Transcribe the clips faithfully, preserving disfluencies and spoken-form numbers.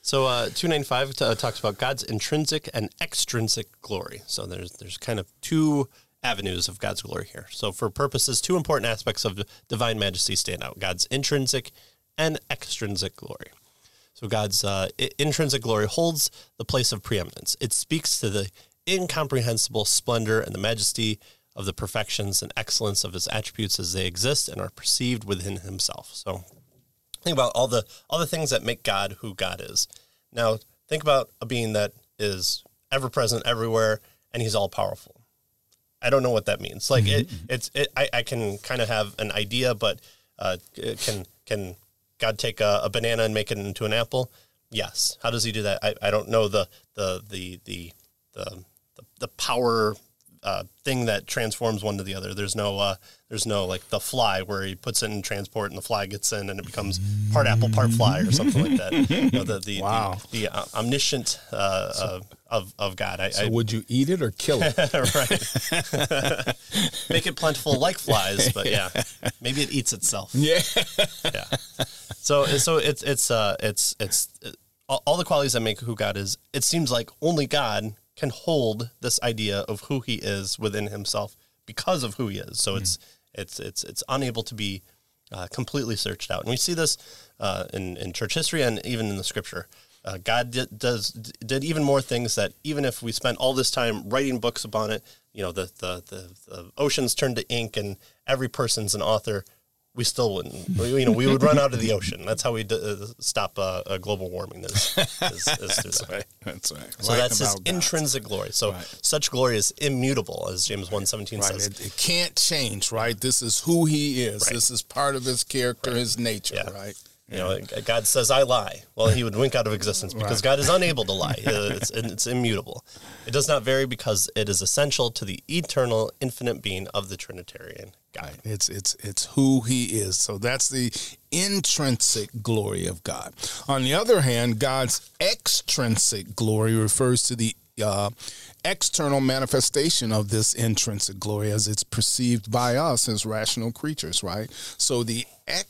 So uh, two ninety-five t- uh, talks about God's intrinsic and extrinsic glory. So there's there's kind of two avenues of God's glory here. So for purposes, two important aspects of divine majesty stand out: God's intrinsic and extrinsic glory. So God's uh, I- intrinsic glory holds the place of preeminence. It speaks to the incomprehensible splendor and the majesty of the perfections and excellence of his attributes as they exist and are perceived within himself. So think about all the all the things that make God who God is. Now, think about a being that is ever-present everywhere, and he's all-powerful. I don't know what that means. Like, mm-hmm. it, it's it, I, I can kind of have an idea, but uh, can can God take a, a banana and make it into an apple? Yes. How does he do that? I, I don't know the the the the the the, the power uh, thing that transforms one to the other. There's no uh, there's no like the fly where he puts it in transport and the fly gets in and it becomes part apple, part fly or something like that. You know, the the wow. the, the uh, omniscient uh, so, uh, of of God. I, so I, would you eat it or kill it? Right. Make it plentiful like flies, but yeah, maybe it eats itself. Yeah. Yeah. So so it's it's uh it's it's uh, all the qualities that make who God is. It seems like only God can hold this idea of who he is within himself because of who he is. So mm. it's it's it's it's unable to be uh, completely searched out. And we see this uh, in in church history and even in the scripture. Uh, God did, does did even more things that even if we spent all this time writing books upon it, you know, the the the, the oceans turned to ink and every person's an author, we still wouldn't. You know, we would run out of the ocean. That's how we d- uh, stop uh, uh, global warming. Is, is, is that's right. That's right. So right that's his intrinsic glory. So right. such glory is immutable, as James one seventeen right. says. It, it can't change, right? This is who he is. Right. This is part of his character, right. his nature, yeah. right? You know, God says, I lie. Well, he would wink out of existence because right. God is unable to lie. It's, it's immutable. It does not vary because it is essential to the eternal, infinite being of the Trinitarian God. Right. It's it's it's who he is. So that's the intrinsic glory of God. On the other hand, God's extrinsic glory refers to the uh, external manifestation of this intrinsic glory as it's perceived by us as rational creatures, right? So the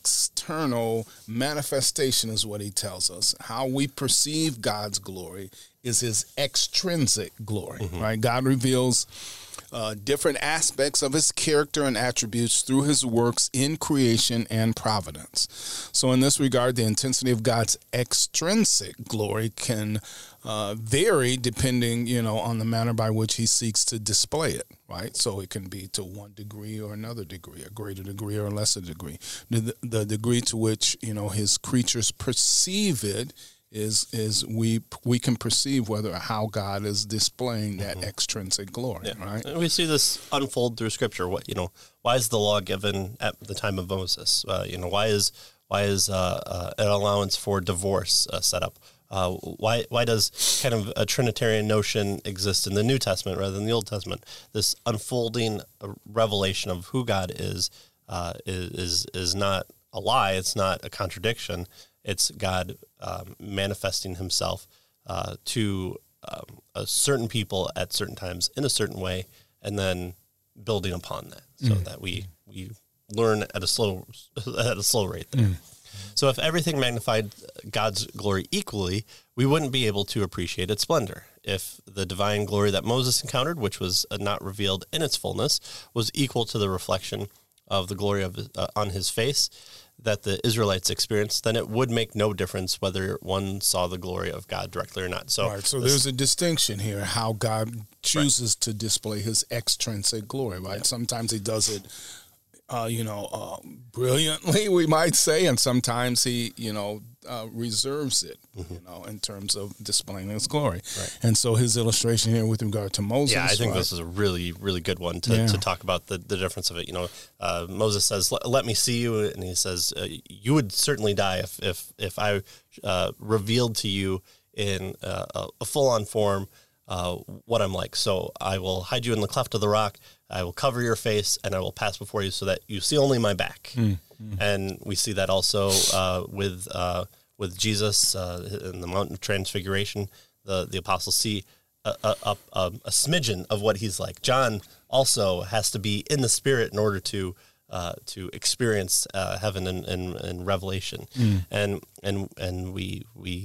external manifestation is what he tells us. How we perceive God's glory is his extrinsic glory, mm-hmm. right? God reveals uh, different aspects of his character and attributes through his works in creation and providence. So in this regard, the intensity of God's extrinsic glory can uh, vary depending, you know, on the manner by which he seeks to display it, right? So it can be to one degree or another degree, a greater degree or a lesser degree. The, the degree to which, you know, his creatures perceive it is is we we can perceive whether how God is displaying that mm-hmm. extrinsic glory, yeah. right? And we see this unfold through Scripture. What you know, why is the law given at the time of Moses? Uh, you know, why is why is uh, uh, an allowance for divorce uh, set up? Uh, why why does kind of a Trinitarian notion exist in the New Testament rather than the Old Testament? This unfolding revelation of who God is uh, is is not a lie. It's not a contradiction. It's God um, manifesting himself uh, to um, a certain people at certain times in a certain way, and then building upon that, so mm. that we we learn at a slow at a slow rate there. Mm. So if everything magnified God's glory equally, we wouldn't be able to appreciate its splendor. If the divine glory that Moses encountered, which was not revealed in its fullness, was equal to the reflection of the glory of uh, on his face that the Israelites experienced, then it would make no difference whether one saw the glory of God directly or not. So, right, so this, there's a distinction here, how God chooses right. to display his extrinsic glory, right? Yeah. Sometimes he does it, uh, you know, uh, brilliantly, we might say, and sometimes he, you know, uh, reserves it, mm-hmm. you know, in terms of displaying his glory. Right. And so his illustration here with regard to Moses. Yeah, I think right? this is a really, really good one to, yeah. to talk about the, the difference of it. You know, uh, Moses says, let me see you. And he says, uh, you would certainly die if, if, if I uh, revealed to you in uh, a, a full-on form uh, what I'm like. So I will hide you in the cleft of the rock. I will cover your face and I will pass before you so that you see only my back. Mm. Mm. And we see that also uh, with uh, with Jesus uh, in the Mount of Transfiguration. The the apostles see a, a, a, a smidgen of what he's like. John also has to be in the Spirit in order to uh, to experience uh, heaven and, and, and Revelation. Mm. And and and we we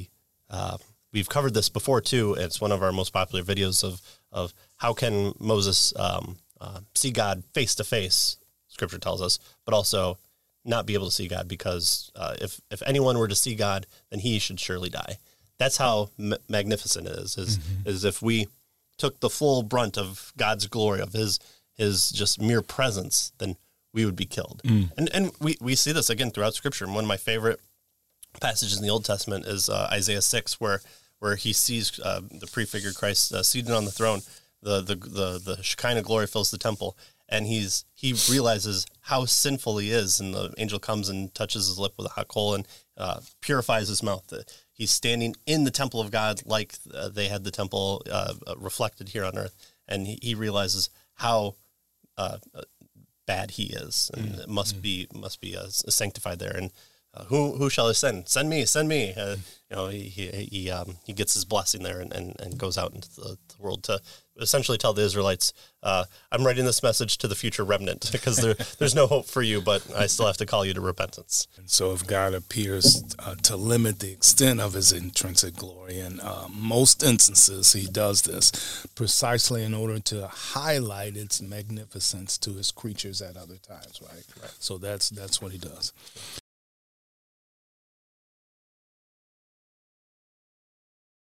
uh, we've covered this before too. It's one of our most popular videos of of how can Moses um, uh, see God face to face. Scripture tells us, but also not be able to see God because uh, if if anyone were to see God, then he should surely die. That's how m- magnificent it is. Is mm-hmm. is if we took the full brunt of God's glory, of his his just mere presence, then we would be killed. Mm. And and we, we see this again throughout Scripture. And one of my favorite passages in the Old Testament is uh, Isaiah six, where where he sees uh, the prefigured Christ uh, seated on the throne. The, the the the Shekinah glory fills the temple, and he's he realizes how sinful he is. And the angel comes and touches his lip with a hot coal and uh, purifies his mouth. He's standing in the temple of God, like uh, they had the temple uh, reflected here on earth, and he, he realizes how uh, bad he is, and mm, it must mm. be must be uh, sanctified there. And uh, who who shall I send? Send me, send me. Uh, you know, he he he, um, he gets his blessing there, and, and, and goes out into the, the world to essentially tell the Israelites, uh, I'm writing this message to the future remnant because there, there's no hope for you, but I still have to call you to repentance. And so if God appears uh, to limit the extent of his intrinsic glory, in uh, most instances he does this precisely in order to highlight its magnificence to his creatures at other times, right? right. So that's that's what he does.